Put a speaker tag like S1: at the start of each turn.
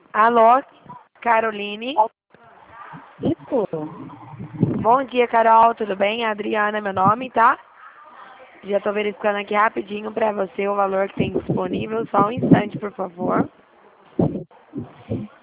S1: Alô, Caroline.
S2: Isso.
S1: Bom dia, Carol, tudo bem? Adriana é meu nome, tá? Já tô verificando aqui rapidinho pra você o valor que tem disponível. Só um instante, por favor.